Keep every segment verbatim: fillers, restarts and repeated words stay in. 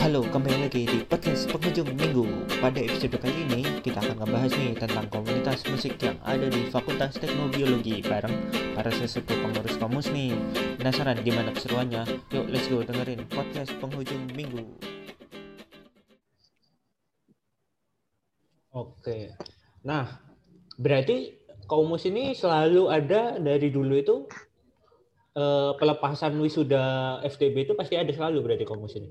Halo, kembali lagi di podcast penghujung minggu. Pada episode kali ini, kita akan ngebahas nih tentang komunitas musik yang ada di Fakultas Teknobiologi bareng para sesepuh pengurus komus nih. Penasaran gimana keseruannya? Yuk, let's go dengerin podcast penghujung minggu. Oke, nah berarti komus ini selalu ada dari dulu itu eh, pelepasan wisuda F T B itu pasti ada selalu berarti komus ini.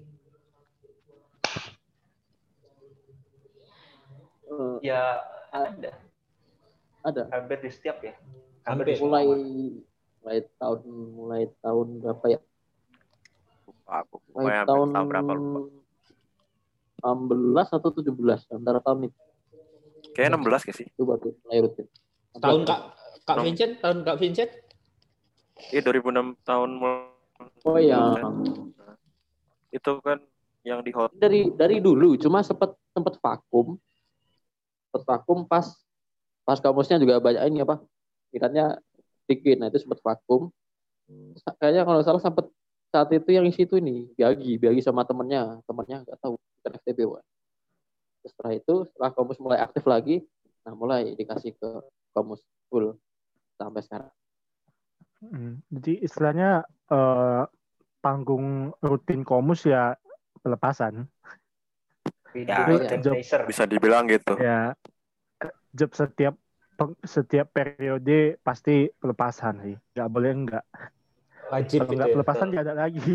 Ya ada, ada hampir di setiap ya. Hampir. di mulai semua. mulai tahun mulai tahun berapa ya? Lupa aku. Mulai Pokoknya hampir tahun tahun berapa lupa. enam belas atau tujuh belas antara tahun itu. Kayaknya enam belas gak sih? Itu baru mulai rutin. Tahun Kak Kak Enam. Vincent, tahun Kak Vincent? Iya dua ribu enam tahun mulai. Oh ya, Itu kan yang di hot. dari dari dulu cuma sempat sempat vakum. Sempat vakum pas pas kamusnya juga banyak ini apa? Kiranya bikin, nah itu sempat vakum. Kayaknya kalau nggak salah sempat saat itu yang isi itu ini Biagi, Biagi sama temennya, temennya nggak tahu bukan F T B wah. Setelah itu setelah kamus mulai aktif lagi, nah mulai dikasih ke kamus full sampai sekarang. Hmm, jadi istilahnya eh, panggung rutin komus ya pelepasan. Video Ya, dan job- teaser. Bisa dibilang gitu. Ya job setiap peng- setiap periode pasti pelepasan sih. Nggak boleh enggak. Wajib Kalau itu nggak ya. pelepasan nggak ada lagi.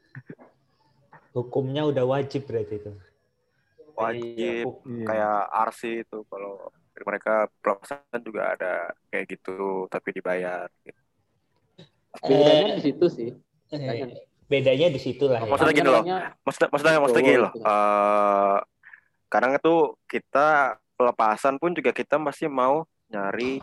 Hukumnya udah wajib berarti itu. Wajib. Iya. Kayak R C itu kalau mereka pelepasan juga ada kayak gitu tapi dibayar. Gitu. Bedanya di situ sih. Eh, bedanya di situ lah ya. Maksudnya gini loh. Maksudnya maksudnya maksudnya gini loh. Eh, kadang itu kita pelepasan pun juga kita masih mau nyari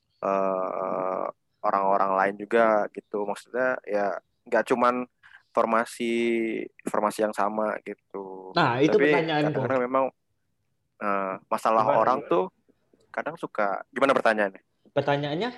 eh, orang-orang lain juga gitu. Maksudnya ya nggak cuman formasi formasi yang sama gitu. Nah, itu Tapi pertanyaanku. kadang-kadang memang eh, masalah Gimana, orang gimana? tuh kadang suka gimana pertanyaannya? Pertanyaannya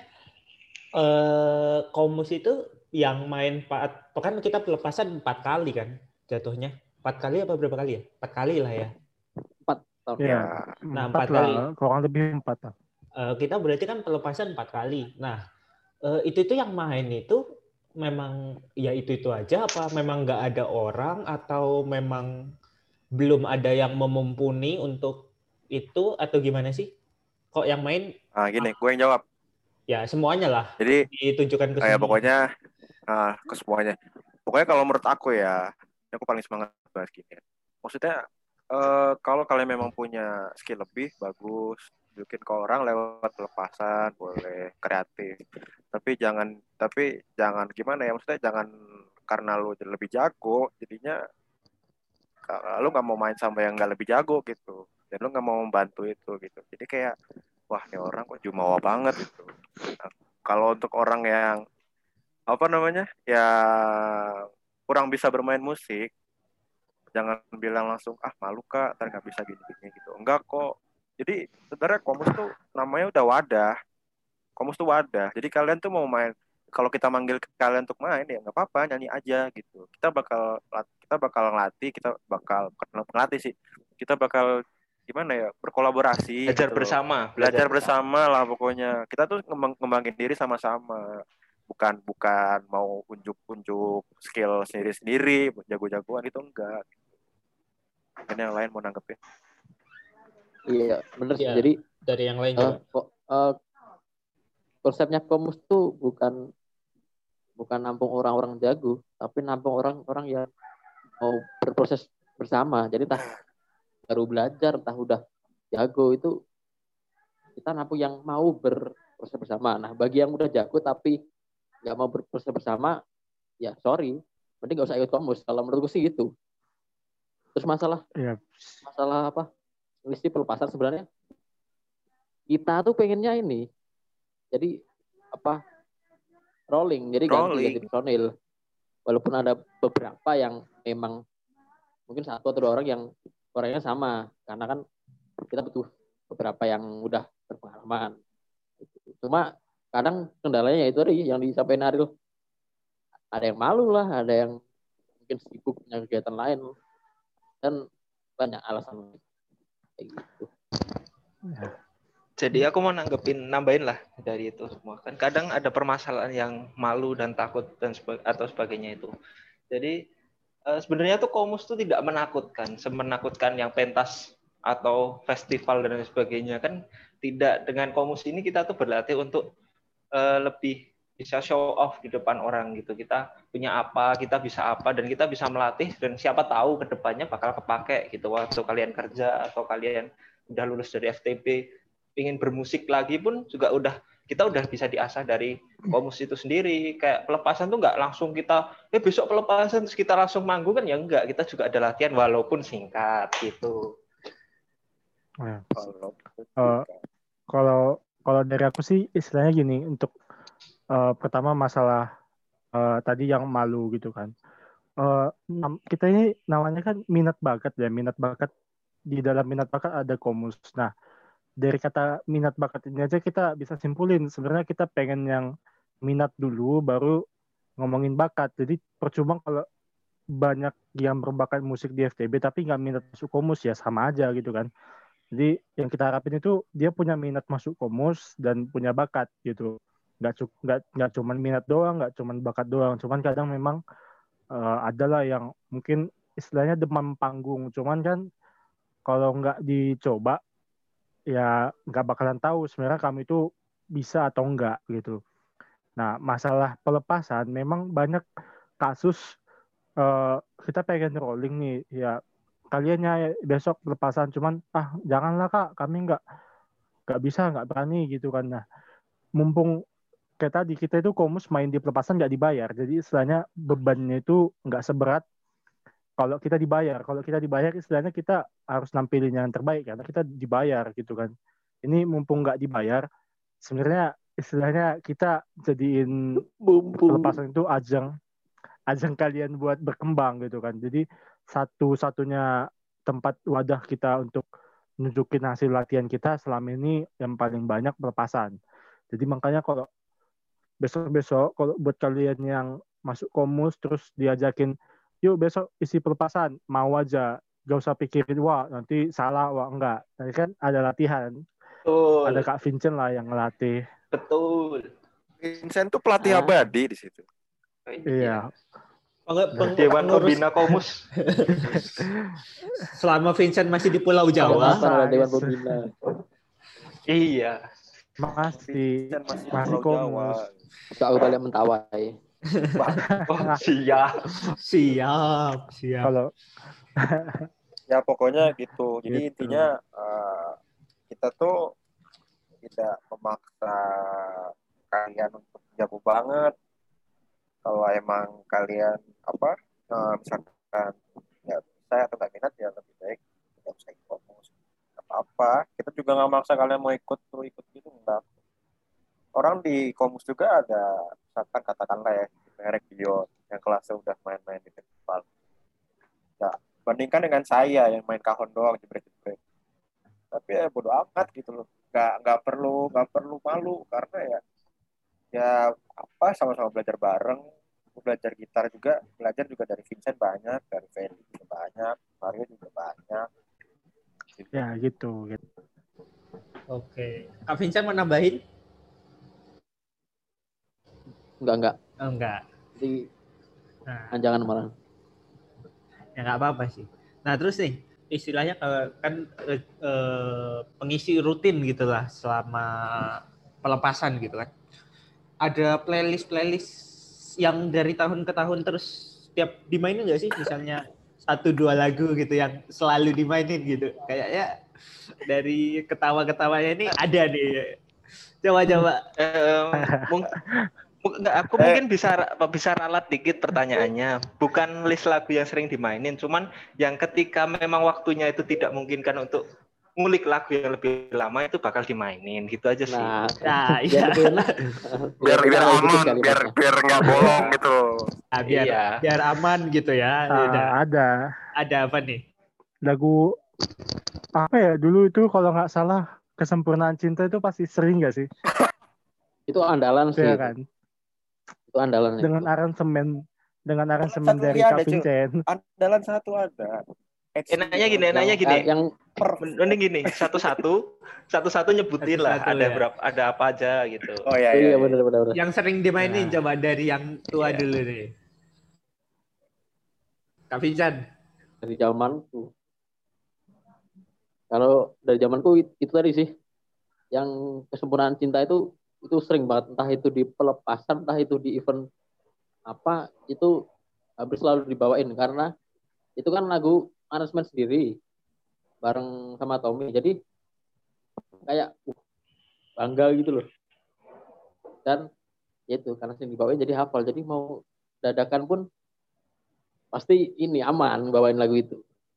eh komus itu yang main empat, kan kita pelepasan empat kali kan jatuhnya. Empat kali apa berapa kali ya? Empat kali lah ya. Empat tahun. Ya, Ya, Nah, empat empat lah, kali. kurang lebih empat lah. Eh, kita berarti kan pelepasan empat kali. Nah, eh, itu itu yang main itu memang ya itu itu aja apa memang nggak ada orang atau memang belum ada yang memumpuni untuk itu atau gimana sih? Kok yang main nah gini, gue yang jawab. ya semuanya lah Jadi ditunjukkan ke kayak semua. pokoknya ah, ke semuanya. Pokoknya kalau menurut aku ya, ini aku paling semangat bahas gini. Maksudnya eh, kalau kalian memang punya skill lebih bagus, tunjukin ke orang lewat pelepasan, boleh kreatif. Tapi jangan tapi jangan gimana ya, maksudnya jangan karena lu lebih jago, jadinya ka- lu nggak mau main sama yang nggak lebih jago gitu. Dan lu nggak mau membantu itu gitu. Jadi kayak wah ini orang kok jumawa banget gitu. Nah, kalau untuk orang yang apa namanya yang kurang bisa bermain musik, jangan bilang langsung ah malu kak, ntar nggak bisa gini-gini gitu. Enggak kok. Jadi sebenarnya komus tuh namanya udah wadah. Komus tuh wadah. Jadi kalian tuh mau main, kalau kita manggil kalian untuk main ya nggak apa-apa, nyanyi aja gitu. Kita bakal kita bakal ngelatih, kita bakal bukan ngelatih sih. Kita bakal gimana ya berkolaborasi. Belajar gitu loh. bersama. Belajar bersama lah pokoknya. Kita tuh ngembang, ngembangin diri sama-sama. Bukan bukan mau unjuk-unjuk skill sendiri-sendiri, jago-jagoan itu enggak. Ini yang lain mau nanggepin. Iya, benar sih. Iya. Jadi Dari yang lain eh, juga. kok eh, konsepnya komus tuh bukan bukan nampung orang-orang jago, tapi nampung orang-orang yang mau berproses bersama. Jadi entah baru belajar, entah udah jago itu kita nampung yang mau berproses bersama. Nah, bagi yang udah jago tapi nggak mau berproses bersama, ya sorry, mending nggak usah ikut komus. Kalau menurutku sih gitu. Terus masalah Ya, masalah apa? Listrik pelepasan sebenarnya kita tuh pengennya ini. Jadi apa? Rolling, jadi ganti Rolling. ganti personil. Walaupun ada beberapa yang memang mungkin satu atau dua orang yang orangnya sama, karena kan kita butuh beberapa yang udah berpengalaman. Cuma kadang kendalanya ya itu tadi yang disampaikan Ariel. Ada yang malu lah, ada yang mungkin sibuk punya kegiatan lain. kan banyak alasan kayak gitu. Jadi aku mau nanggepin, nambahin lah dari itu semua. Kan kadang ada permasalahan yang malu dan takut dan seba- atau sebagainya itu. Jadi eh, sebenarnya tuh Komus tuh tidak menakutkan, semenakutkan yang pentas atau festival dan sebagainya. Kan tidak, dengan Komus ini kita tuh berlatih untuk eh, lebih bisa show off di depan orang gitu. Kita punya apa, kita bisa apa, dan kita bisa melatih, dan siapa tahu ke depannya bakal kepake gitu waktu kalian kerja atau kalian udah lulus dari F T B, ingin bermusik lagi pun juga udah kita udah bisa diasah dari Komus itu sendiri. Kayak pelepasan tuh nggak langsung kita eh besok pelepasan terus kita langsung manggung kan, ya enggak, kita juga ada latihan walaupun singkat gitu. Nah, Kalau eh, kalau kalau dari aku sih istilahnya gini, untuk eh, pertama masalah eh, tadi yang malu gitu kan. Eh, nam- kita ini namanya kan minat bakat ya, minat bakat, di dalam minat bakat ada Komus. Nah, dari kata minat bakat ini aja kita bisa simpulin sebenarnya kita pengen yang minat dulu baru ngomongin bakat. Jadi percuma kalau banyak yang berbakat musik di F T B tapi nggak minat masuk Komus, ya sama aja gitu kan. Jadi yang kita harapin itu dia punya minat masuk Komus dan punya bakat gitu. Nggak cu- nggak nggak cuman minat doang, nggak cuman bakat doang. Cuman kadang memang uh, adalah yang mungkin istilahnya demam panggung. Cuman kan kalau nggak dicoba ya nggak bakalan tahu sebenarnya kamu itu bisa atau enggak gitu. Nah, masalah pelepasan memang banyak kasus uh, kita pengen rolling nih, ya kaliannya besok pelepasan, cuman ah janganlah kak, kami nggak nggak bisa, nggak berani gitu kan. Nah, mumpung kayak tadi kita itu Komus main di pelepasan nggak dibayar, jadi istilahnya bebannya itu nggak seberat kalau kita dibayar. Kalau kita dibayar istilahnya kita harus nampilin yang terbaik karena kita dibayar gitu kan. Ini mumpung nggak dibayar, sebenarnya istilahnya kita jadiin pelepasan itu ajang ajang kalian buat berkembang gitu kan. Jadi satu-satunya tempat wadah kita untuk nunjukin hasil latihan kita selama ini yang paling banyak pelepasan. Jadi makanya kalau besok-besok kalau buat kalian yang masuk Komus terus diajakin yuk besok isi pelepasan, mau aja, gak usah pikirin wah nanti salah, wah enggak. Nanti kan ada latihan, Betul. ada Kak Vincent lah yang ngelatih. Betul. Vincent tuh pelatih Ah. abadi di situ. Iya. Peng- peng- Dewan pengurus Pembina Komus. selama Vincent masih di Pulau Ada Jawa. apa ada Dewan Pembina? Iya. Masih Vincent masih di masih Pulau Jawa. Komus. Suka aku balik mentawai. Oh, siap. Siap, siap. Kalau Ya pokoknya gitu. Jadi Gitu. intinya uh, kita tuh tidak memaksa kalian untuk jago banget. Kalau emang kalian apa uh, misalkan ya saya atau nggak minat ya lebih baik tidak usah ikut Komus. Nggak apa-apa. Kita juga nggak maksa kalian mau ikut tuh ikut gitu enggak. Orang di Komus juga ada misalkan katakanlah ya merek Dion yang kelasnya udah main-main di festival. Ya, bandingkan dengan saya yang main kahon doang jebret-jebret. Tapi ya bodo amat gitu loh. Nggak nggak perlu nggak perlu malu karena ya ya apa sama-sama belajar bareng. Aku belajar gitar juga, belajar juga dari Vincent banyak, dari Feli juga banyak, Mario juga banyak. Gitu. ya gitu, gitu. Oke. Kak Vincent mau nambahin? Enggak enggak. Oh, enggak. Jadi Nah, jangan malah. ya nggak apa-apa sih. Nah, terus nih, istilahnya kalau kan eh, eh, pengisi rutin gitulah selama pelepasan gitu kan. Ada playlist-playlist yang dari tahun ke tahun terus tiap dimainin nggak sih? Misalnya satu dua lagu gitu yang selalu dimainin gitu. Kayaknya dari ketawa-ketawanya ini ada nih. Coba-coba. Eh, mung- mung- nggak, aku Eh. mungkin bisa bisa ralat dikit pertanyaannya. Bukan list lagu yang sering dimainin, cuman yang ketika memang waktunya itu tidak memungkinkan untuk ngulik lagu yang lebih lama itu bakal dimainin gitu aja sih. Nah, Nah, biar iya. lebih enak. Biar biar enak aman, kali biar Mas. biar nggak bolong gitu. Nah, biar Iya. biar aman gitu ya. Ah, Udah. ada Ada apa nih? lagu apa ya dulu itu kalau nggak salah Kesempurnaan Cinta itu pasti sering nggak sih? Itu andalan sih. Ya Itu, kan? itu andalan. Dengan itu. aransemen dengan aransemen Satu dari lagi Kak ada, Cuk. Vincent. Andalan satu ada. Enaknya gini, enaknya gini. Yang Mending gini, satu-satu, satu-satu nyebutin lah Satu-satu ada ya. berapa, ada apa aja gitu. Oh iya iya iya. iya. benar benar. benar. Yang sering dimainin Ya. coba dari yang tua Iya. dulu nih. Kak Vincent. Dari zamanku. Kalau dari zamanku itu, itu tadi sih, yang kesempurnaan cinta itu itu sering banget, entah itu di pelepasan, entah itu di event apa, itu hampir selalu dibawain karena itu kan lagu aransemen sendiri bareng sama Tommy, jadi kayak uh, bangga gitu loh. Dan itu karena sering dibawain jadi hafal, jadi mau dadakan pun pasti ini aman bawain lagu itu.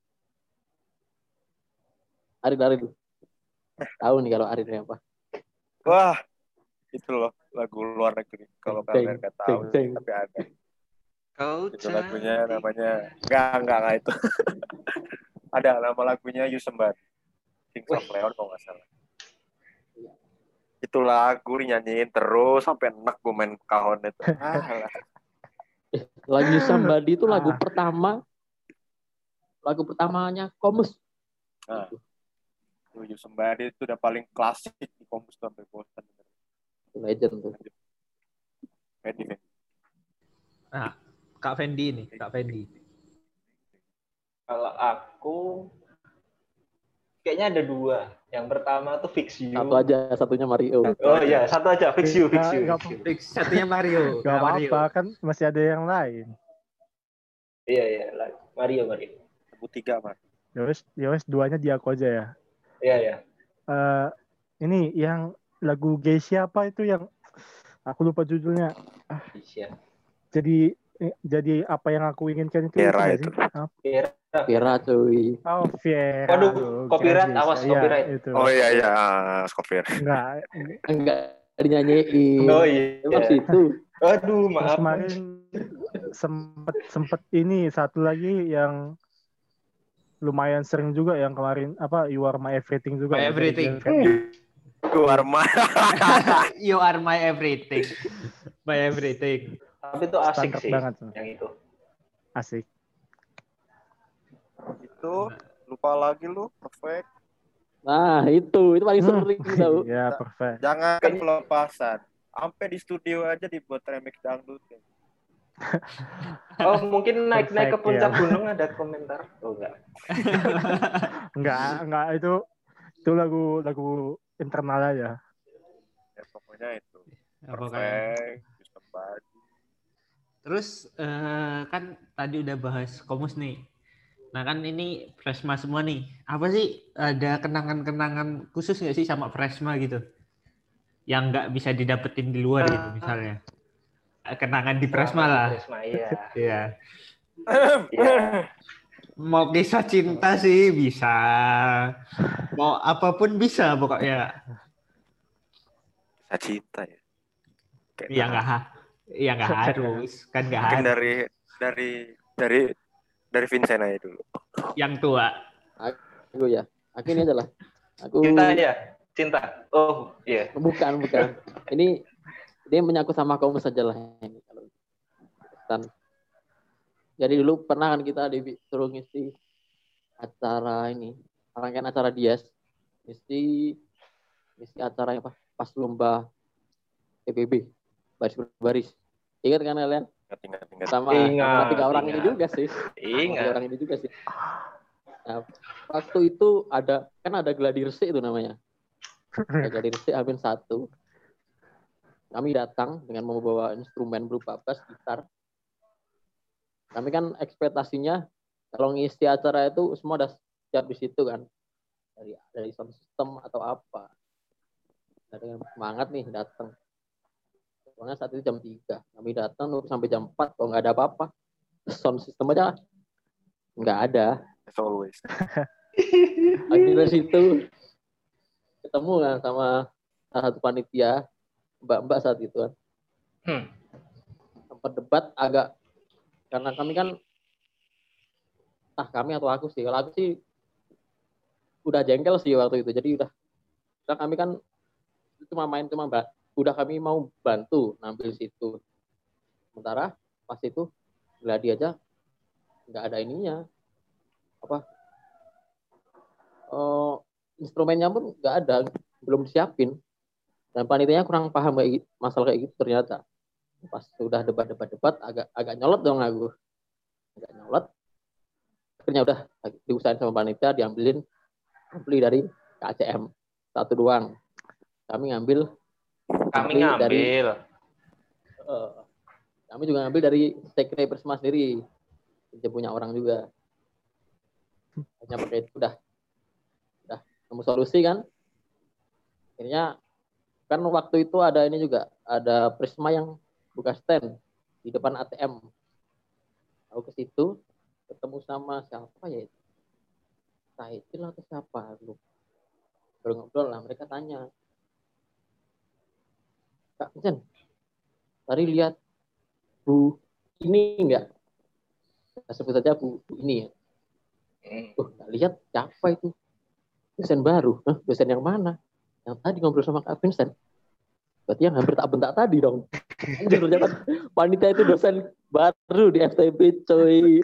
Arin Arin tahu nih kalau Arin apa? Wah, itu loh lagu luar negeri. Kalau Ceng, kalian nggak tahu, ceng, ceng. tapi ada. Kau Itu lagunya cantik. namanya nggak nggak nggak itu. Ada nama lagunya You Somebody. Kings of Leon kalau nggak salah. Itu lagu nyanyiin terus sampai enak gue main kahon itu. Ah, lah. Lagu Somebody itu lagu Ah. pertama, lagu pertamanya Komus. Nah, itu You Somebody itu udah paling klasik di Komus tuh sampai bosan. Legend tuh. Fendi, Fendi. Nah, Kak Fendi nih, Kak Fendi. Kalau aku kayaknya ada dua. Yang pertama tuh Fix You. Satu aja, satunya Mario. Oh iya, satu aja Fix You, Fix Nggak- You. nggak Fix You. Fix, satunya Mario. Gak Kak Mario. apa-apa kan masih ada yang lain. Iya iya, lah. Mario Mario. Sebut tiga, Mas. Yowes, yowes duanya di aku aja ya. Iya iya. Eh ini yang lagu Geisha apa itu yang aku lupa judulnya. Iya. Jadi eh, jadi apa yang aku inginkan itu Era nggak itu. sih? Apa? Vera. Vera cuy. Oh, Viera. Waduh, Aduh, copyright, Geisha. awas, Iya, copyright. itu. Oh iya iya, Skopir. Enggak. Enggak dinyanyiin. Oh iya. Emang situ. Aduh, Terus maaf. kemarin sempet sempet ini satu lagi yang lumayan sering juga yang kemarin apa You Are My Everything juga. My ya, dari Everything. Glenn Fredly. Warma. You are my everything. My everything. Tapi itu asik Standar sih. banget. Yang itu. Asik. Itu lupa lagi lu, perfect. Nah, itu itu paling Hmm. sering tahu. Iya, perfect. Jangan kan pelepasan. Sampai di studio aja dibuat remix dangdut. Oh, mungkin naik-naik ke Perfect, puncak ya. gunung ada komentar. Oh enggak. Enggak, enggak itu itu lagu lagu internal aja. Ya pokoknya itu. Apa kayak? Perfect, You Somebody. Terus eh, kan tadi udah bahas Komus nih. Nah kan ini Fresma semua nih. Apa sih ada kenangan-kenangan khusus nggak sih sama Fresma gitu? Yang nggak bisa didapetin di luar gitu misalnya. Kenangan di Fresma lah. Fresma, iya. Iya. Iya. Mau kisah cinta sih bisa. Mau apapun bisa pokoknya. Kisah cinta ya. Kayak Ya nah, nggak ha- ya nggak harus kan nggak mungkin harus. dari dari dari dari Vincent aja dulu. Yang tua. Aku ya. Aku ini aja lah. Aku Cinta ya, cinta. Oh, iya. bukan bukan. Ini dia menyangkut sama kamu saja lah ini kalau dan jadi dulu pernah kan kita disuruh ngisi acara ini rangkaian acara Dias ngisi ngisi acara apa pas lomba P B B baris baris ingat kan kalian Ingat ingat ingat. sama, Ingat, sama tiga orang ingat. ini juga sih sama tiga Ingat. orang ini juga sih nah, waktu itu ada kan ada gladi resik itu namanya ada gladi resik Amin satu. Kami datang dengan membawa instrumen berupa bass, gitar. Kami kan ekspektasinya kalau ngisi acara itu semua udah siap di situ kan. Dari dari sound system atau apa. Nah, dengan semangat nih datang. Soalnya saat itu jam tiga. Kami datang nunggu sampai jam empat kalau nggak ada apa-apa. Sound system aja nggak ada. As always. Akhirnya situ ketemu kan sama salah satu panitia mbak-mbak saat itu kan. Hmm. Sempat debat agak karena kami kan ah kami atau aku sih kalau aku sih udah jengkel sih waktu itu jadi udah udah kami kan cuma main cuma mbak udah kami mau bantu nampil situ sementara pas itu gladi aja nggak ada ininya apa instrumennya pun nggak ada, belum disiapin. Dan panitianya kurang paham kayak gitu, masalah kayak gitu ternyata. Pas sudah debat-debat-debat agak agak nyolot dong aku. Agak nyolot. Akhirnya udah diusahain sama panitia, diambilin ampli dari K C M satu doang. Kami ngambil Kami ampli dari ngambil. uh, kami juga ngambil dari Sekre Persma sendiri. Dia punya orang juga. Hanya pakai itu udah udah nemu solusi kan. Akhirnya kan waktu itu ada ini juga, ada Prisma yang buka stand di depan A T M. Aku ke situ ketemu sama siapa ya itu? Saidil atau siapa? Lu baru ngobrol lah, mereka tanya, Kak Jen, tadi lihat Bu ini enggak? Nah, sebut saja Bu, Bu ini ya. Tuh, nggak lihat siapa itu? Dosen baru. Hah, dosen yang mana? Yang tadi ngobrol sama Kak Vincent. Berarti yang hampir tak bentak tadi dong. Anjir, ternyata panitia itu dosen baru di F T B, coy.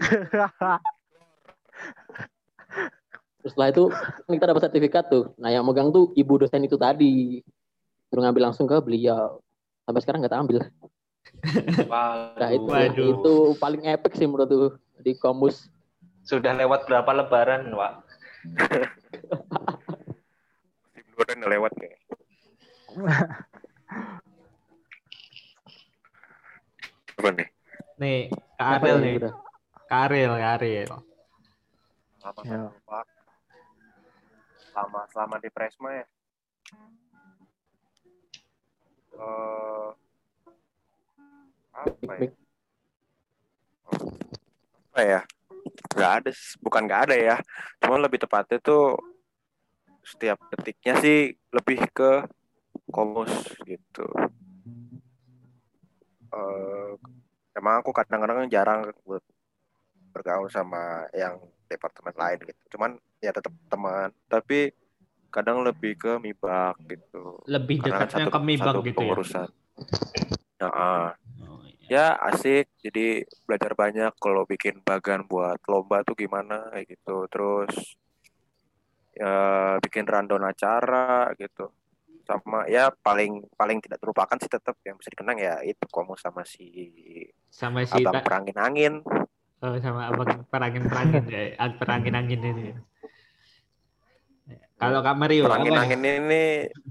Terus setelah itu kita dapat sertifikat tuh. Nah, yang megang tuh ibu dosen itu tadi. Terus ngambil langsung ke beliau. Sampai sekarang nggak tak ambil. Nah, itu, Waduh. itu paling epic sih menurut tuh di Komus. Sudah lewat berapa lebaran, Wak? Udah udah lewat nih. Apa nih? Nih, Kak Ariel nih. Udah. Kak Ariel, Kak Ariel. Selama Ya. Pak. Selama selama di Presma ya. Eh apa ya? Apa ya? Gak ada, bukan gak ada ya. Cuma lebih tepatnya tuh setiap detiknya sih lebih ke Komus gitu. Uh, emang aku kadang-kadang jarang buat bergaul sama yang departemen lain gitu. Cuman ya tetap teman, tapi kadang lebih ke mibak gitu. Lebih Karena kan dekatnya satu, ke mibak satu gitu ya. pengurusan. Nah, Oh, iya. ya asik. Jadi belajar banyak kalau bikin bagan buat lomba tuh gimana kayak gitu. Terus ya bikin rundown acara gitu. Sama ya paling paling tidak terlupakan sih tetap yang bisa dikenang ya itu Komus sama si Sama si abang ta- perangin angin. oh, sama abang perangin-perangin ya, perangin-angin ini. Kalau Kak Mario Perangin apa angin nih? ini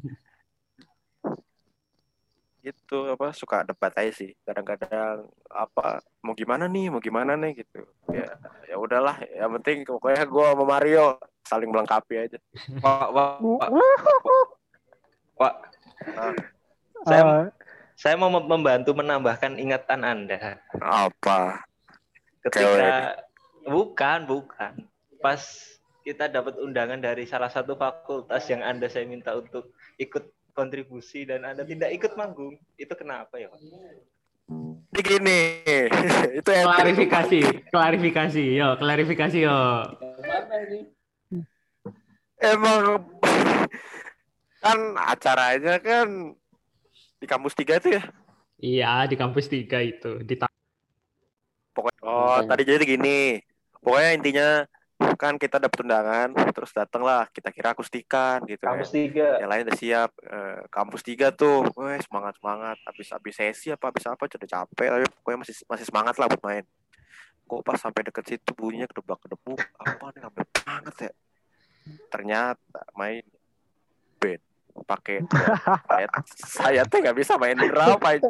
itu apa suka debat aja sih kadang-kadang apa mau gimana nih mau gimana nih gitu ya ya udahlah yang penting pokoknya gue sama Mario saling melengkapi aja. Wak, wak, wak, wak. Nah, Saya Uh, saya mau membantu menambahkan ingatan Anda. apa Ketika bukan bukan pas kita dapat undangan dari salah satu fakultas yang Anda saya minta untuk ikut kontribusi dan Anda tidak ikut manggung, itu kenapa ya, Pak? ini gini itu epic, Klarifikasi, klarifikasi, yo, klarifikasi yo. Mana ini? emang kan acaranya kan di kampus tiga itu ya Iya, di kampus tiga itu. Di ta- pokoknya oh tadi jadi gini pokoknya intinya kan kita dapat undangan terus datanglah kita kira akustikan gitu Kampus kan tiga. yang lain udah siap eh, kampus tiga tuh weh semangat semangat habis habis sesi apa habis apa udah capek tapi pokoknya masih masih semangat lah buat main kok pas sampai deket situ bunyinya kedebak kedebuk apa nih sampai banget ya ternyata main band pakai drum saya saya tuh nggak bisa main drum aja.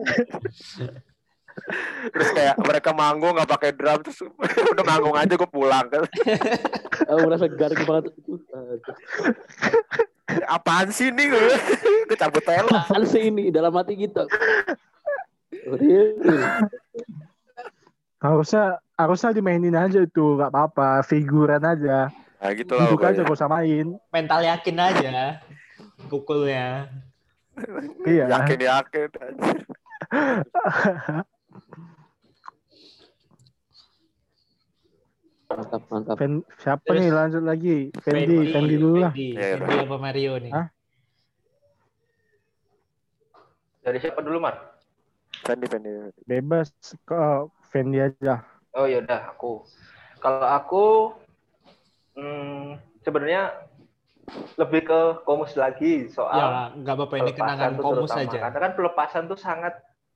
Terus kayak mereka manggung nggak pakai drum terus udah manggung aja gue pulang kan. Aku merasa gargi banget itu. Apaan sih nih gue? Gue cabut telo. Apaan sih ini dalam hati kita? Real, real. harusnya harusnya dimainin aja itu, nggak apa-apa, figuran aja. Nah gitu lah Duduk aja pokoknya. gak usah main. mental yakin aja pukulnya. Iya. Yakin-yakin anjir. Mantap, mantap. Fen, siapa Terus, nih lanjut lagi? Fendi, Fendi dulu lah. Fendi, Ya, Fendi apa Mario nih? Hah? Dari siapa dulu, Mar? Fendi, Fendi. Bebas ke Fendi aja. Oh yaudah aku. Kalau aku hmm, sebenarnya lebih ke komus lagi soal Ya, nggak apa-apa ini kenangan tuh komus terutama. aja. Karena kan pelepasan tuh sangat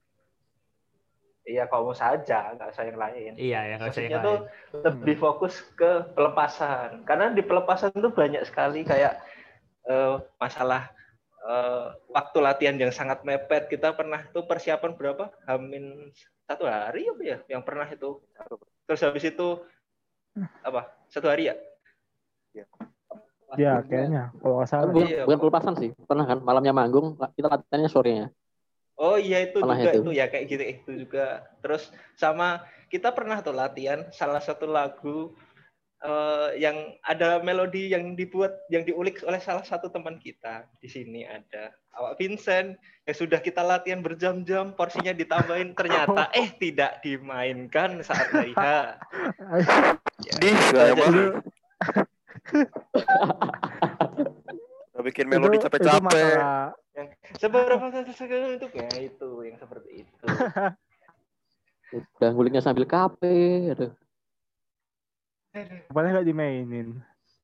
iya komus saja, nggak usah yang lain. Iya, ya nggak usah yang Maksudnya tuh lain. lebih fokus ke pelepasan. Karena di pelepasan tuh banyak sekali kayak eh, masalah eh, waktu latihan yang sangat mepet. Kita pernah tuh persiapan berapa? Hamin satu hari apa ya? Yang pernah itu. Terus habis itu apa? Satu hari ya? Ya, kayaknya. Kalau nggak salah. Bukan, Iya, bukan kok. pelepasan sih. Pernah kan malamnya manggung, kita latihannya sorenya. Oh iya itu Pernah juga itu. itu ya kayak gitu itu juga. Terus sama kita pernah tuh latihan salah satu lagu eh, yang ada melodi yang dibuat yang diulik oleh salah satu teman kita. Di sini ada Awak Vincent yang sudah kita latihan berjam-jam, porsinya ditambahin ternyata eh tidak dimainkan saat hari H. Ya, Di itu saya aja mah sih. udah bikin melodi Itu- itu capek-capek. masalah Seberapa sekali itu ya itu yang seperti itu. Udah ngulingnya sambil kafe. Aduh. paling nggak dimainin.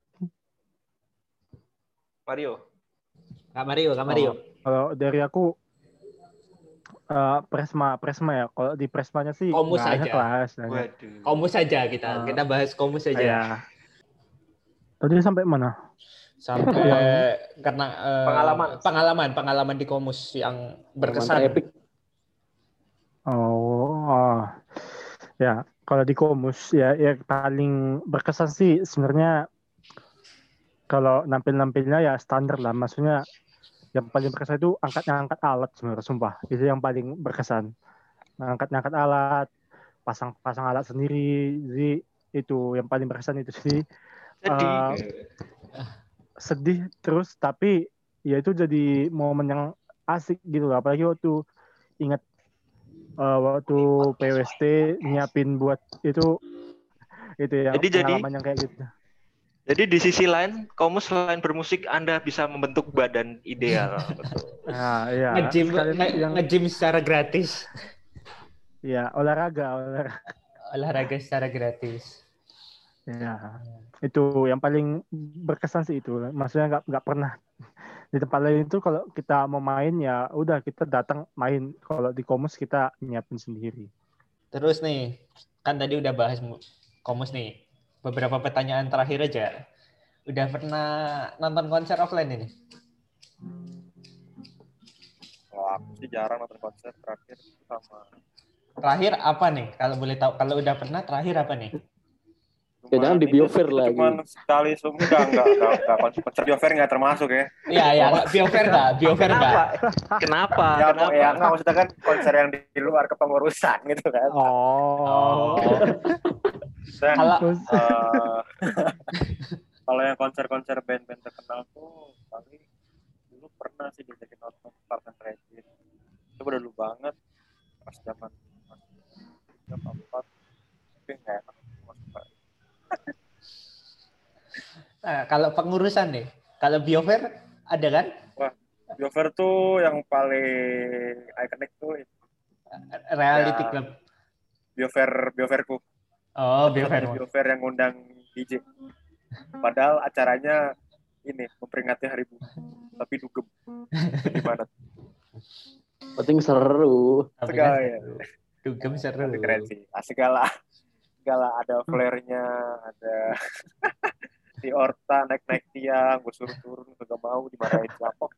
Mario. Kak Mario, Kak Mario. Kalau dari aku eh, Presma, Presma ya. Kalau di Presmanya sih Komus nggak ada aja. kelas. nggak ada. Waduh. Komus saja kita. Ah. Kita bahas komus saja. Ya. Tadi sampai mana? Sampai Yang- karena eh, Pengalaman. pengalaman pengalaman di komus yang Berkesan. berkesan. Epic. Oh, oh. Ya, kalau di Komus ya, ya paling berkesan sih sebenarnya kalau nampil-nampilnya ya standar lah. Maksudnya yang paling berkesan itu angkat-angkat alat sebenarnya, sumpah. Itu yang paling berkesan. Angkat-angkat alat, pasang-pasang alat sendiri. Jadi itu yang paling berkesan itu sih. Jadi Eh, sedih terus, tapi ya itu jadi momen yang asik gitu lah. Apalagi waktu ingat eh, waktu P W S T nyiapin buat itu itu ya Jadi- jadi- pengalaman yang kayak gitu. Jadi di sisi lain, kamu selain bermusik, Anda bisa membentuk badan ideal. Betul. Nah, iya. Nge-gym, Sekalian nge- yang nge-gym secara gratis. ya olahraga, olahraga. Olahraga secara gratis. Ya. Itu yang paling berkesan sih itu. Maksudnya nggak nggak pernah di tempat lain itu kalau kita mau main ya udah kita datang main. Kalau di Komus kita nyiapin sendiri. Terus nih, kan tadi udah bahas mu- komus nih. Beberapa pertanyaan terakhir aja. Udah pernah nonton konser offline ini? Kalau aku sih jarang nonton konser, terakhir sama Terakhir apa nih? Kalau boleh tahu, kalau udah pernah terakhir apa nih? Ya, jangan di itu- Biofair itu lagi. Cuman sekali semua enggak enggak enggak, enggak konser, konser Biofair enggak termasuk ya. Iya, ya, nggak Biofair nggak? Biofair nggak? Kenapa? Kenapa? Ya, Kenapa? ya enggak maksudnya kan konser yang di, di luar kepengurusan gitu kan. Oh. Oh. Dan, Kalau Terus eh, kalau yang konser-konser band-band terkenal tuh paling dulu pernah sih diajakin nonton Spartan Reject. Itu udah dulu banget pas zaman jam empat tapi nggak enak. nah, kalau pengurusan nih, kalau Biofair ada kan? Biofair tuh yang paling ikonik tuh Reality Ya. Club. Biofair Biofairku. Oh, Biofair. Biofair yang ngundang D J. Padahal acaranya ini memperingati Hari Bumi, tapi dugem. Gimana? Penting seru. Tapi Segala kan ya. dugem seru. Tapi keren sih. Ah, segala segala ada flare-nya, ada si Orta naik-naik tiang, gue suruh turun, gak mau dimarahin siapa.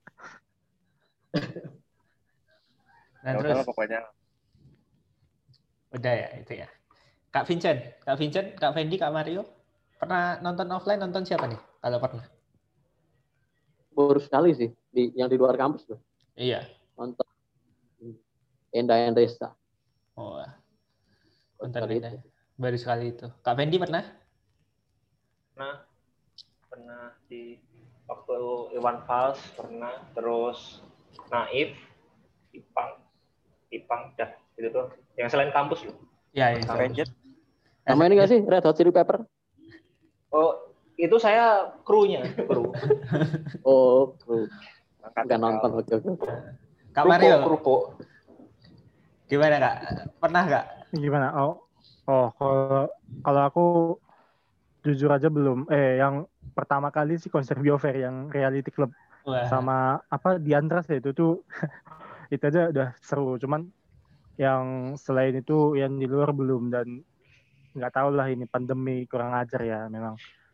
Nah, Ya terus udahlah pokoknya. udah ya itu ya. Kak Vincent, Kak Vincent, Kak Fendi, Kak Mario, pernah nonton offline? Nonton siapa nih? Kalau pernah? Baru sekali sih di yang di luar kampus tuh. Iya. Nonton Enda Endresa. Oh, Baru nonton sekali Enda. itu. Baru sekali itu. Kak Fendi pernah? Pernah, pernah di waktu Iwan Fals pernah, terus Naif, Ipang, Ipang, dah itu tuh. Yang selain kampus loh. Ya, itu. Rangers. Sama ini nggak sih Red Hot Chili Pepper? Oh, itu saya krunya, kru. Oh, kru. Angkat Nggak nonton. Oke, oke, oke. Kak Kru, Mario, kru, kru. gimana Kak? Pernah nggak? gimana? Oh, oh kalau kalau aku jujur aja belum. Eh, yang pertama kali sih konser Biofair yang Reality Club Wah. sama apa di Antras ya itu tuh itu aja udah seru. Cuman yang selain itu yang di luar belum dan nggak tahu lah ini pandemi kurang ajar ya memang.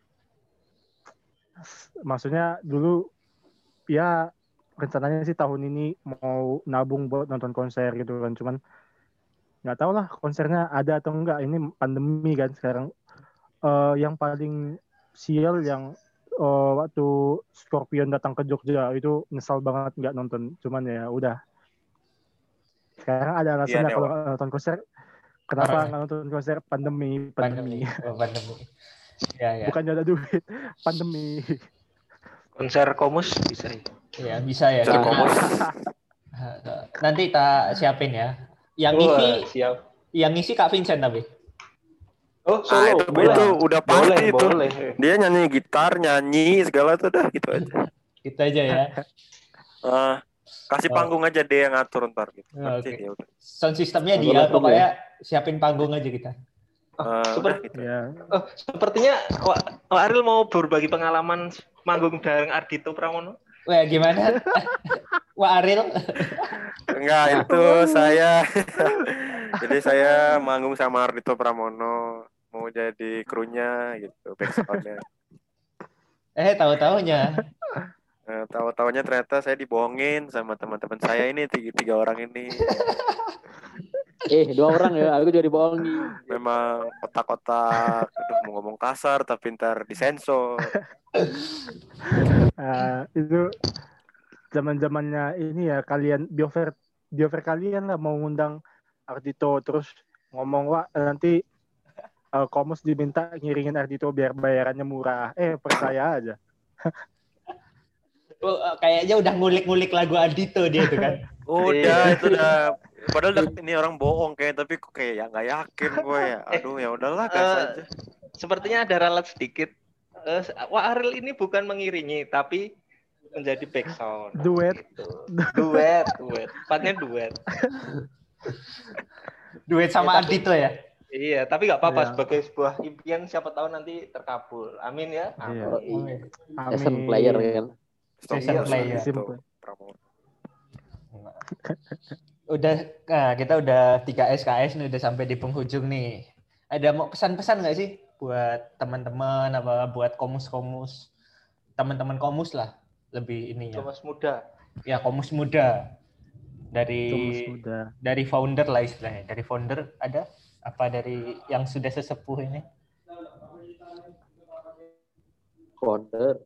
Maksudnya dulu ya rencananya sih tahun ini mau nabung buat nonton konser gitu kan. Cuman nggak tahu lah konsernya ada atau enggak. Ini pandemi kan sekarang. Eh, yang paling sial yang eh, waktu Scorpion datang ke Jogja itu nyesal banget nggak nonton. Cuman ya udah. Sekarang ada Iya alasannya nih, kalau Wak. nggak nonton konser. Kenapa nggak nonton konser? Pandemi, Pandemi. pandemi. Oh, pandemi. Ya, ya. Bukan ada duit, pandemi. Konser Komus bisa ya. Ya, bisa ya. Konser Kita- Komus. Nanti tak siapin ya. Yang Wah, ngisi siap. yang ngisi Kak Vincent tapi. Oh, Ah, solo. itu, boleh. itu udah pasti Boleh, itu. boleh. Dia nyanyi gitar, nyanyi segala tuh dah gitu aja. Kita aja ya. Ah, kasih Oh. panggung aja dia yang ngatur ntar gitu. Oh, Nanti oke. ya udah. Sound systemnya Lagu dia lagu pokoknya siapin panggung aja kita. Oh, Ah, udah seperti, gitu. Ya, oh, sepertinya Wak, Wak Ariel mau berbagi pengalaman manggung bareng Ardhito Pramono. Wah, gimana? Wah, Ariel. Enggak, Nah. itu saya. Jadi saya manggung sama Ardhito Pramono, mau jadi krunya gitu, backsoundnya. Eh, tahu-taunya. Nah, tahu-taunya ternyata saya dibohongin sama teman-teman saya ini tiga, tiga orang ini. Eh, dua orang ya, aku juga dibohongi. Memang otak-otak, aduh mau ngomong kasar tapi ntar disensor. uh, itu zaman-zamannya ini ya kalian Biofair Biofair kalian lah mau ngundang Ardhito terus ngomong wah nanti uh, Komus diminta ngiringin Ardhito biar bayarannya murah. Eh percaya aja. Oh, kayaknya udah ngulik-ngulik lagu Ardhito dia itu kan. Udah Iya. itu udah. Padahal udah, ini orang bohong kayak tapi kok kayak ya nggak yakin gue ya. Aduh ya udahlah gas Eh, aja. Sepertinya ada ralat sedikit. Eh, Wak Ariel ini bukan mengiringi, tapi menjadi backsound. Duet. Gitu. Duet, duet. Tepatnya duet. Duet sama Ya, tapi- Ardhito ya. Iya, tapi nggak apa-apa Iya. sebagai sebuah impian siapa tahu nanti terkabul. Amin ya. Amin. Iya. Amin. Session player kan. Session Iya, player. Itu Pramono. Udah, nah, kita udah tiga S K S nih, udah sampai di penghujung nih. Ada mau pesan-pesan nggak sih buat teman-teman apa buat komus-komus, teman-teman komus lah lebih ininya. Mas muda. Ya komus muda dari Komus muda. dari founder lah istilahnya. Dari founder ada apa dari yang sudah sesepuh ini? Founder.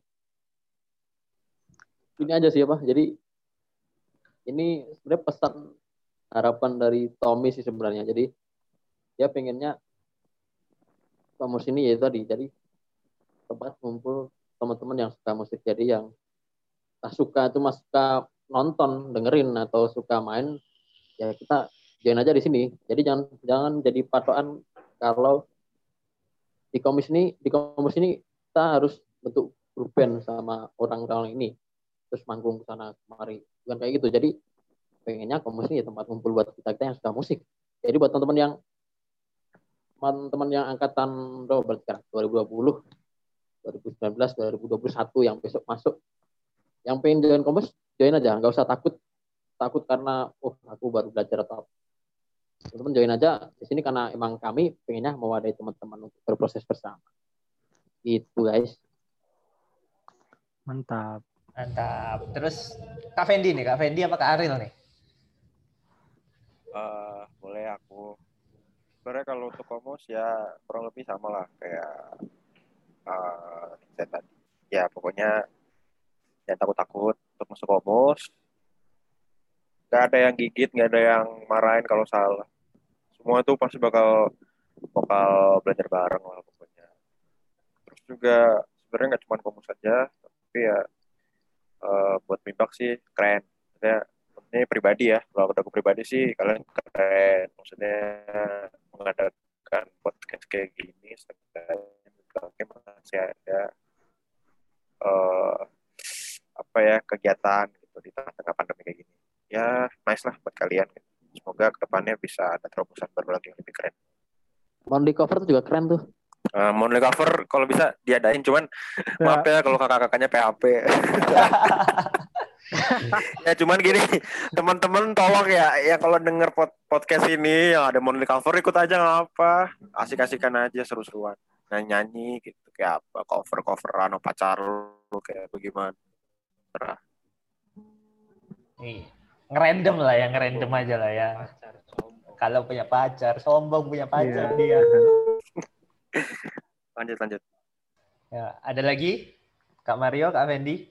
Ini aja sih apa? Jadi ini sebenarnya pesan harapan dari Tommy sih sebenarnya. Jadi dia pengennya Komus ini ya tadi. Jadi tempat ngumpul teman-teman yang suka musik. Jadi yang tak suka itu mas suka nonton, dengerin atau suka main, ya kita join aja di sini. Jadi jangan jangan jadi patokan kalau di Komus ini di Komus ini kita harus bentuk grup band sama orang-orang ini terus manggung ke sana kemari, bukan kayak gitu. Jadi pengennya Komus ini ya tempat ngumpul buat kita kita yang suka musik. Jadi buat teman-teman yang teman-teman yang angkatan oh, berarti sekarang dua ribu dua puluh, dua ribu sembilan belas, dua ribu dua puluh satu yang besok masuk, yang pengen join Komus join aja, nggak usah takut takut karena oh aku baru belajar atau apa. Teman-teman join aja di sini karena emang kami pengennya mewadahi teman-teman untuk berproses bersama. Gitu guys. Mantap. Mantap. Terus Kak Fendi nih, Kak Fendi apa Kak Ariel nih? Eh, boleh aku. Sebenarnya kalau untuk Komus ya kurang lebih sama lah kayak uh, saya tadi. Ya pokoknya jangan takut-takut untuk masuk Komus. Gak ada yang gigit, gak ada yang marahin kalau salah. Semua itu pasti bakal bakal belajar bareng lah pokoknya. Terus juga sebenarnya nggak cuma Komus saja, tapi ya uh, buat Mimbak sih keren. Maksudnya ini pribadi ya, kalau aku pribadi sih kalian keren. Maksudnya mengadakan podcast kayak gini, sebenarnya masih ada uh, apa ya kegiatan gitu di tengah-tengah pandemi kayak gini. Ya nice lah buat kalian. Semoga kedepannya bisa ada terobosan baru lagi yang lebih keren. Mondi cover tuh juga keren tuh. Uh, Monthly cover kalau bisa diadain, cuman Ya. maaf ya kalau kakak-kakaknya P H P. Ya cuman gini, teman-teman tolong ya, ya kalau denger pod- podcast ini yang ada Monthly cover ikut aja nggak apa, asik-asikan aja, seru-seruan, nyanyi gitu kayak apa, cover-coveran sama pacar lu kayak bagaimana. Terah. Nih, ngerandom lah ya, ngerandom aja lah ya. Pacar, sombong. Kalau punya pacar, sombong punya pacar Iya. dia. Lanjut lanjut. Ya, ada lagi? Kak Mario, Kak Fendi?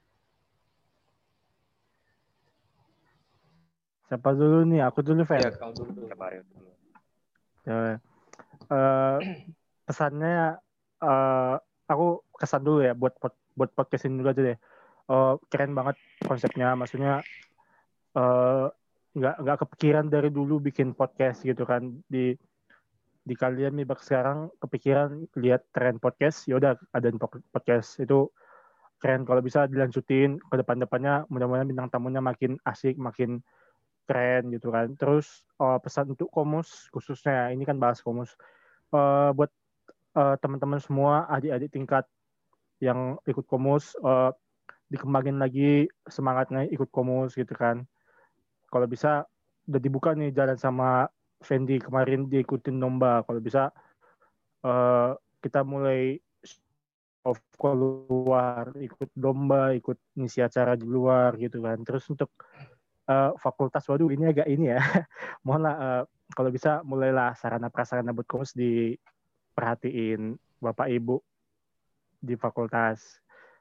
Siapa dulu nih? Aku dulu, Fer. Ya, kau dulu. Kemarin. Ya. Eh, pesannya eh, aku kesan dulu ya buat pod- buat podcast ini juga aja deh. Eh, keren banget konsepnya, maksudnya eh, nggak nggak kepikiran dari dulu bikin podcast gitu kan, di di kalian nih bak sekarang kepikiran lihat tren podcast, ya udah adain pod- podcast itu keren. Kalau bisa dilanjutin ke depan-depannya, mudah-mudahan bintang tamunya makin asik, makin keren gitu kan. Terus eh, pesan untuk Komus khususnya, ini kan bahas Komus, Eh, buat eh, teman-teman semua, adik-adik tingkat yang ikut Komus, eh, dikembangin lagi semangatnya ikut Komus gitu kan. Kalau bisa udah dibuka nih jalan sama Fendi kemarin, diikutin lomba. Kalau bisa eh, kita mulai off keluar, ikut lomba, ikut ngisi acara di luar gitu kan. Terus untuk eh, fakultas, waduh ini agak ini ya. Mohonlah eh, kalau bisa mulailah sarana prasarana buat Komus diperhatiin Bapak Ibu di fakultas.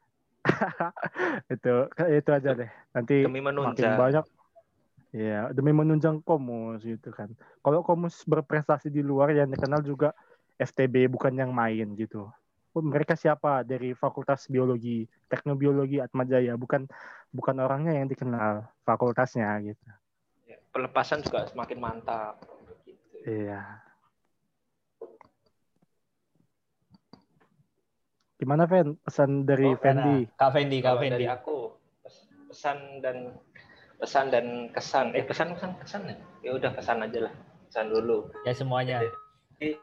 itu itu aja deh. Nanti Demi makin menunjang. banyak. Ya, demi menunjang Komus gitu kan. Kalau Komus berprestasi di luar, yang dikenal juga F T B, bukan yang main gitu. Oh, mereka siapa? Dari Fakultas Biologi, Teknobiologi Atmajaya, bukan bukan orangnya yang dikenal, fakultasnya gitu. Ya, pelepasan juga semakin mantap. Gitu. Iya. Gimana, Fen? Pesan dari Oh, Fendi? Kak Fendi, Kak Kalau Fendi. dari aku pes- pesan dan pesan dan kesan. Eh pesan pesan kesan ya. Ya udah kesan aja lah. Pesan dulu. Ya semuanya. Jadi,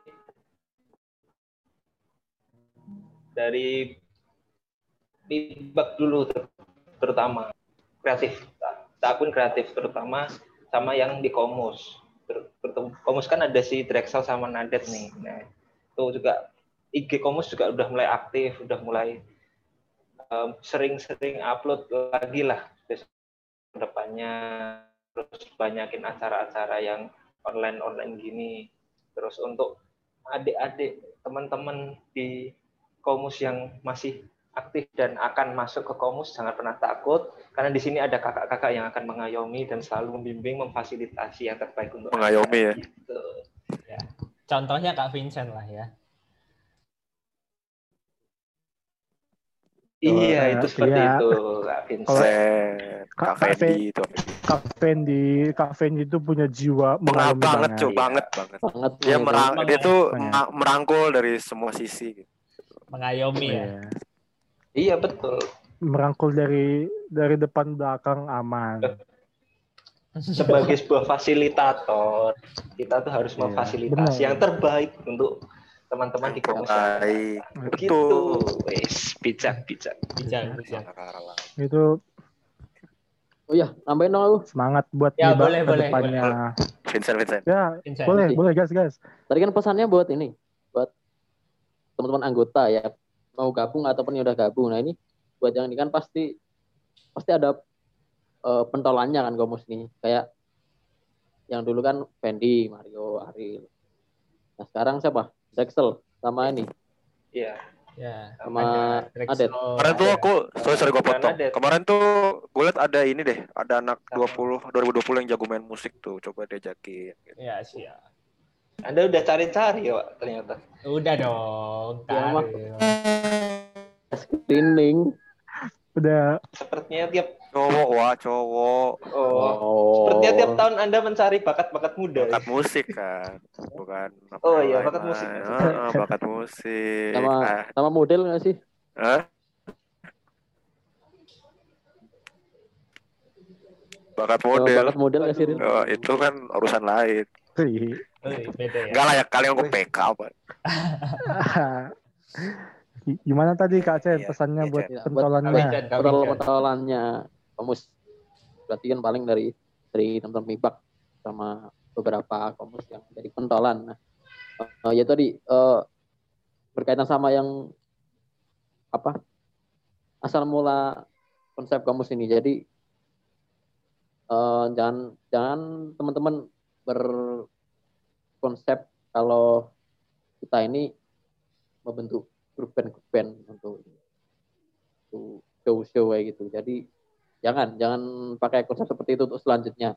dari feedback dulu ter- terutama kreatif. Akun kreatif terutama sama yang di Komus. Ter- ter- Komus kan ada si Drexel sama Nadet nih. Nah, itu juga I G Komus juga udah mulai aktif, udah mulai um, sering-sering upload lagi lah depannya, terus banyakin acara-acara yang online-online gini. Terus untuk adik-adik teman-teman di Komus yang masih aktif dan akan masuk ke Komus, jangan pernah takut, karena di sini ada kakak-kakak yang akan mengayomi dan selalu membimbing, memfasilitasi yang terbaik untuk mengayomi ya. Gitu. Ya. Contohnya Kak Vincent lah ya. Iya, Uh, itu seperti iya. itu, Kak Vincent. Kak Kak Fendi itu. Kak Fendi, Kak Fendi itu punya jiwa Mengayomi mengayomi banget, banget. cuy, Iya. banget banget. Banget. Dia gitu. merang, Emang dia ya? tuh Banyak. ma- merangkul dari semua sisi. Gitu. Mengayomi ya. Iya. Iya, betul. Merangkul dari dari depan belakang aman. Sebagai sebuah fasilitator, kita tuh harus Iya, memfasilitasi benar. yang terbaik untuk teman-teman di Komus. Baik, Begitu. betul. Wes, bijak, bijak. Bijak, bijak. Itu Oh iya, nambahin dong aku. semangat buat Ya, Nibak boleh, ke boleh, depannya. Vincent, Vincent. Ya, Vincent. boleh, Oke. boleh gas, gas. Tadi kan pesannya buat ini, buat teman-teman anggota ya, mau gabung ataupun yang udah gabung. Nah ini buat yang ini kan pasti pasti ada eh, pentolannya kan Komus nih. Kayak yang dulu kan Fendi, Mario, Ariel. Nah sekarang siapa? Drexel sama ini. Iya. Ya. Sama Ada Adet. Drexel. Kemarin tuh aku, sorry, sorry gue potong. Ada. Kemarin tuh gue liat ada ini deh, ada anak dua puluh, dua ribu dua puluh yang jago main musik tuh, coba diajakin. Gitu. Ya, siap. Anda udah cari-cari ya, Pak, ternyata. Udah dong. Ya, Mak. Karir. Screening. Udah Sepertinya tiap Cowok, wah cowok, oh, Oh. sepertinya tiap tahun Anda mencari bakat-bakat muda. bakat musik kan, bukan apa Oh iya, lain-lain. bakat musik. Ah, bakat musik. Sama Ah, sama model nggak sih? Hah? Bakat Sama model. bakat model nggak sih? Ril? Oh, itu kan urusan lain. sih. Oh, beda ya. Enggak lah ya, kalian aku P K apa. Gimana tadi Kak Cen Iya, pesannya iya, buat Cen. Ya, buat pentolannya? Kawincan, kawincan. pentolan-pentolannya komus. Berarti kan paling dari dari teman-teman Mibak sama beberapa komus yang dari pentolan. Nah, uh, ya tadi uh, berkaitan sama yang apa asal mula konsep komus ini. Jadi uh, jangan jangan teman-teman berkonsep kalau kita ini membentuk grup band grup band untuk show-show kayak gitu. Jadi jangan jangan pakai konsep seperti itu untuk selanjutnya.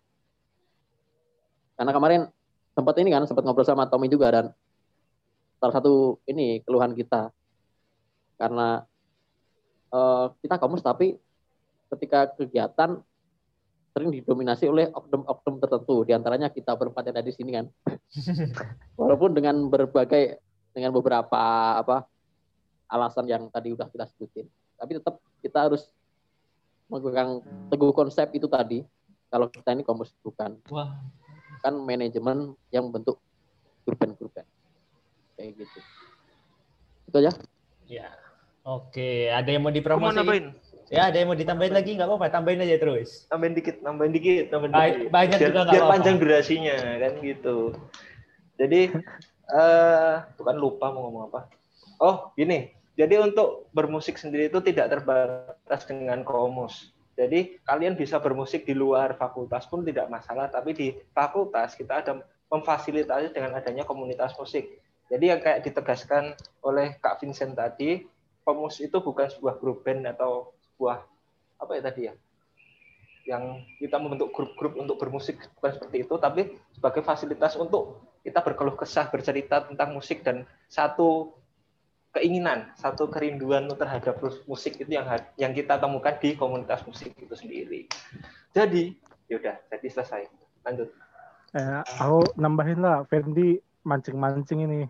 Karena kemarin sempat ini kan sempat ngobrol sama Tommy juga, dan salah satu ini keluhan kita karena uh, kita komus tapi ketika kegiatan sering didominasi oleh oknum-oknum tertentu, diantaranya kita berempat yang ada di sini kan. Walaupun dengan berbagai dengan beberapa apa alasan yang tadi udah kita sebutin, tapi tetap kita harus memegang teguh konsep itu tadi. Kalau kita ini komus bukan Wah. kan manajemen yang bentuk grup-grup kayak gitu. Itu aja. Ya. Oke, ada yang mau Aku mau dipromosi? nambahin. Ya, ada yang mau ditambahin lagi nggak apa-apa, tambahin aja terus. Nambahin dikit, nambahin dikit, nambahin Ba- dikit. banyak biar, juga nggak biar apa-apa. panjang durasinya kan gitu. Jadi eh bukan lupa mau ngomong apa. Oh, gini. Jadi untuk bermusik sendiri itu tidak terbatas dengan komus. Jadi kalian bisa bermusik di luar fakultas pun tidak masalah, tapi di fakultas kita ada memfasilitasi dengan adanya komunitas musik. Jadi yang kayak ditegaskan oleh Kak Vincent tadi, komus itu bukan sebuah grup band atau sebuah apa ya tadi ya, yang kita membentuk grup-grup untuk bermusik, bukan seperti itu, tapi sebagai fasilitas untuk kita berkeluh kesah, bercerita tentang musik, dan satu keinginan, satu kerinduan terhadap musik itu yang yang kita temukan di komunitas musik itu sendiri. Jadi, yaudah, jadi selesai. Lanjut. Eh, aku nambahin lah, Fendi mancing-mancing ini.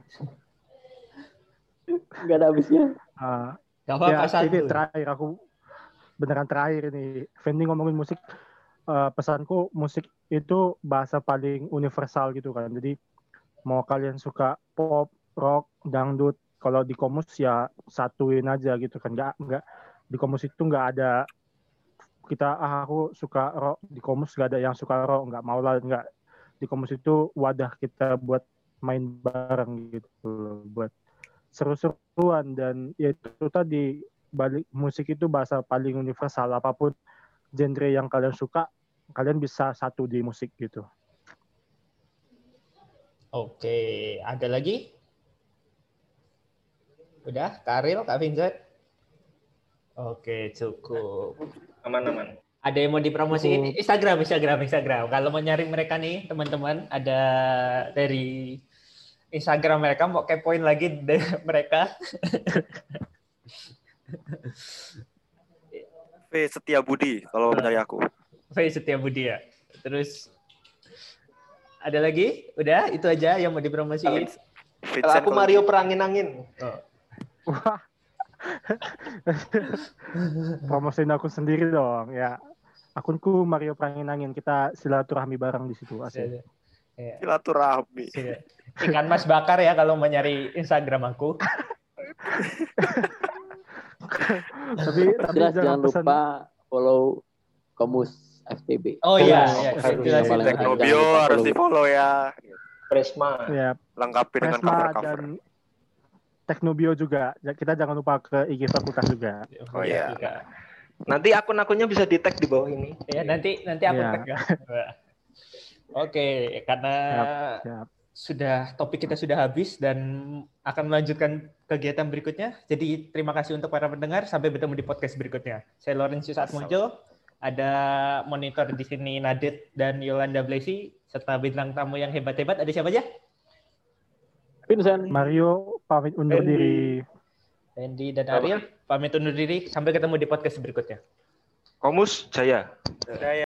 Nggak ada habisnya. Uh, Gak apa-apa, ya, satu. ini terakhir aku beneran terakhir ini. Fendi ngomongin musik, uh, pesanku musik itu bahasa paling universal gitu kan. Jadi mau kalian suka pop, rock, dangdut, kalau di komus ya satuin aja gitu kan. Nggak nggak di komus itu nggak ada kita ah aku suka rock, di komus nggak ada yang suka rock, nggak mau lah, nggak. Di komus itu wadah kita buat main bareng gitu, buat seru-seruan, dan ya itu tadi balik musik itu bahasa paling universal, apapun genre yang kalian suka kalian bisa satu di musik gitu. Oke, ada lagi? Udah, Kak Aril, Kak Vincent? Oke, cukup. Aman-aman. Ada yang mau dipromosiin? Instagram, Instagram, Instagram. Kalau mau nyari mereka nih, teman-teman, ada dari Instagram mereka, mau kepoin lagi dari mereka. V Setia Budi kalau mencari aku. V Setia Budi ya. Terus ada lagi? Udah, itu aja yang mau dipromosiin. Kalau aku Mario Perangin Angin. Oh. Wah. Promosiin aku sendiri dong ya. Akunku Mario Perangin Angin, kita silaturahmi bareng di situ. Asik. Ya. Silaturahmi. Ikan Mas Bakar ya kalau mau nyari Instagram aku. tapi tapi Jelas, jangan, jangan pesan... lupa follow Komus F T B. Oh iya, ya, harus Teknobio harus di follow ya. Presma. Ya, lengkapi dengan cover-cover. Dan Teknobio juga. Kita jangan lupa ke I G fakultas juga. Oh iya. Nanti akun-akunnya bisa di-tag di bawah ini. Ya, nanti nanti aku ya. tag ya. Oke, karena Siap, siap. sudah topik kita sudah habis dan akan melanjutkan kegiatan berikutnya. Jadi terima kasih untuk para pendengar. Sampai bertemu di podcast berikutnya. Saya Laurentius Atmojo. Ada monitor di sini Nadit dan Yolanda Blesi serta bintang tamu yang hebat-hebat. Ada siapa aja? Vincent. Mario pamit undur Andy. diri. Andy dan Ariel pamit undur diri. Sampai ketemu di podcast berikutnya. Komus Jaya. Saya